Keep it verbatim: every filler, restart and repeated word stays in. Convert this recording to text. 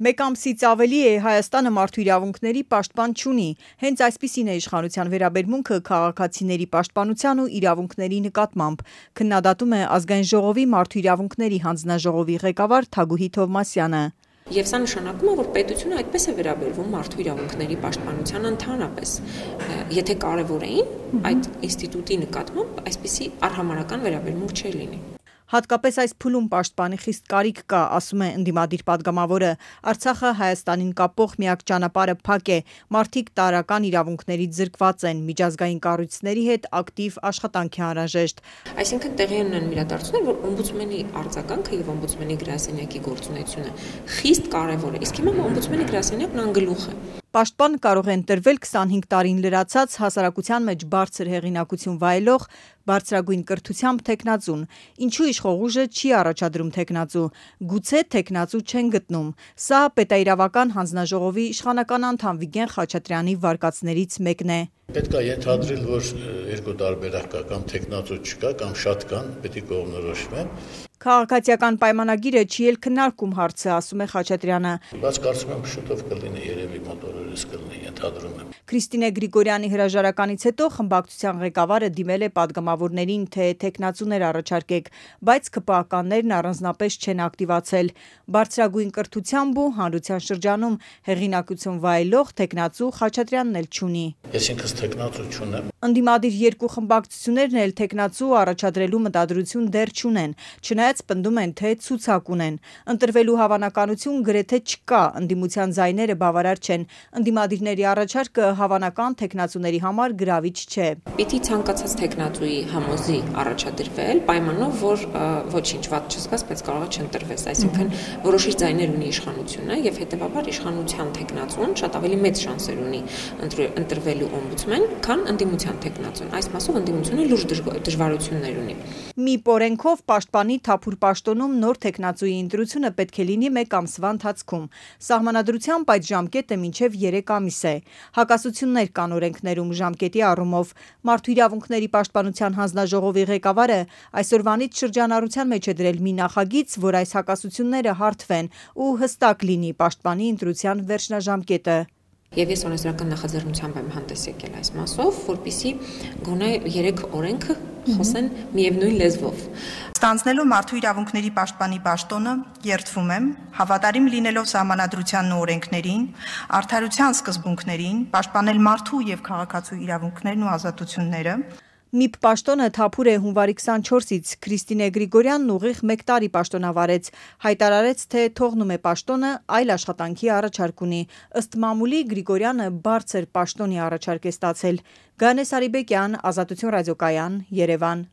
Մեկ ամսից ավելի է Հայաստանը մարդու իրավունքների պաշտպան չունի։ Հենց այսպիսին է իշխանության վերաբերմունքը քաղաքացիների պաշտպանության ու իրավունքների նկատմամբ, քննադատում է Ազգային ժողովի մարդու իրավունքների հանձնաժողովի ղեկավար Թագուհի Թովմասյանը։ Եվ սա նշանակում է, որ պետությունը այդպես է վերաբերվում մարդու իրավունքների պաշտպանությանը ընդհանրապես։ Եթե կարևոր էին, այդ ինստիտուտի նկատմամբ այսպիսի արհամարհական վերաբերմունք չէր լինի։ Հատկապես այս փուլում պաշտպանի խիստ կարիք կա, ասում է ընդդիմադիր պատգամավորը։ Արցախը Հայաստանին կապող միակ ճանապարհը փակ է, մարդիկ տարրական իրավունքներից զրկված են, միջազգային կառույցների հետ ակտիվ աշխատանք է անհրաժեշտ։ Այսինքն տեղի ունեն իրադարձություններ, որ օմբուդսմենի արձագանքը եւ օմբուդսմենի գրասենյակի գործունեությունը խիստ կարևոր է, իսկ հիմա օմբուդսմենի գրասենյակն անգլուխ է։ Պաշտպան կարող է ընտրվել քսանհինգ տարին լրացած հասարակության մեջ բարձր հեղինակություն վայելող բարձրագույն կրթությամբ թեկնածուն։ Ինչու իշխող ուժը չի առաջադրում թեկնածու, գուցե թեկնածու չեն գտնում։ Սա պետաիրավական հանձնաժողովի իշխանական անդամ Վիգեն Խաչատրյանի վարկածներից մեկն է։ Պետք է ենթադրել, որ երկու տարբերակ կա, կամ թեկնածու չկա, կամ շատ կան, պետք է կողմնորոշվեն։ Քաղաքացիական պայմանագիրը չի էլ քննարկում հարցը, ասում է Խաչատրյանը։ Բայց կարծում եմ շուտով կլինի, երևի մոտ օրերս կլինի, ենթադրում եմ։ Քրիստինե Գրիգորյանի հրաժարականից հետո խմբակցության ղեկավարը դիմել է պատգամավորներին, թե թեկնածուներ առաջարկեք, բայց ՔՊԱ-ականներն առանձնապես չեն ակտիվացել։ Բարձրագույն կրթությամբ ու հանրության շրջանում հեղինակություն վայելող թեկնածու Խաչատրյանն էլ չունի։ Ես ինքս թեկնածու չունեմ։ Ընդդիմադիր երկու խմբակցություններն էլ թեկնածու առաջադրելու մտադրություն դեռ չունեն, չնայած պնդում են, թե ցուցակ ունեն։ Ընտրվելու հավանականություն գրեթե չկա, ընդդիմության ձայները բավարար չեն։ Ընդդիմադիրների առաջարկը հավանական թեկնածուների համար գրավիչ չէ։ Պիտի ցանկացած թեկնածուի համոզի առաջադրվել, պայմանով, որ ոչինչ վատ չզգաս, բայց կարող է չընտրվես, այսինքն որոշիչ ձայներ ունի իշխանությունը եւ հետեւաբար իշխանության թեկնածուն շատ ավելի մեծ շանսեր ունի ընտրվելու օմբուդսմեն, քան ընդդիմության թեկնածուն։ Այս մասով ընդդիմությունը լուրջ դժվարություններ ունի։ Մի օրենքով պաշտպանի թափուր պաշտոնում նոր թեկնածուի ընտրությունը պետք է լինի մեկ ամսվա ընթացքում։ Սահմանադրությամբ այդ ժամկետը մինչև երեք ամիս է։ Հակասություններ կան օրենքներում ժամկետի առումով։ Մարդու իրավունքների պաշտպանության հանձնաժողովի ղեկավարը այսօրվանից շրջանառության մեջ է դրել մի նախագիծ, որ այս հակասությունները հարթվեն ու հստակ լինի պաշտպանի ընտրության վերջնաժամկետը։ Եվ ես օրենսդրական նախաձեռնությամբ եմ հանդես եկել այս մասով, որպեսզի գոնե երեք օրենքը խոսեն միևնույն լեզվով։ Ստանձնելով մարդու իրավունքների պաշտպանի պաշտոնը, երդվում եմ հավատարիմ լինելով սահմանադրությանն ու օրենքներին, արդարության սկզբունքներին, պաշտպանել մարդու եւ քաղաքացու իրավունքներն ու ազատությունները։ ՄԻՊ պաշտոնը թափուր է հունվարի քսանչորսից, Քրիստինե Գրիգորյանն ուղիղ մեկ տարի պաշտոնավարեց, հայտարարեց, թե թողնում է պաշտոնը, այլ աշխատանքի առաջարկ ունի։ Ըստ մամուլի Գրիգորյանը բարձր պաշտոնի առաջարկ է ստացել։ Գայանե Սարիբեկյան, Ազատություն ռադիոկայան, Երևան։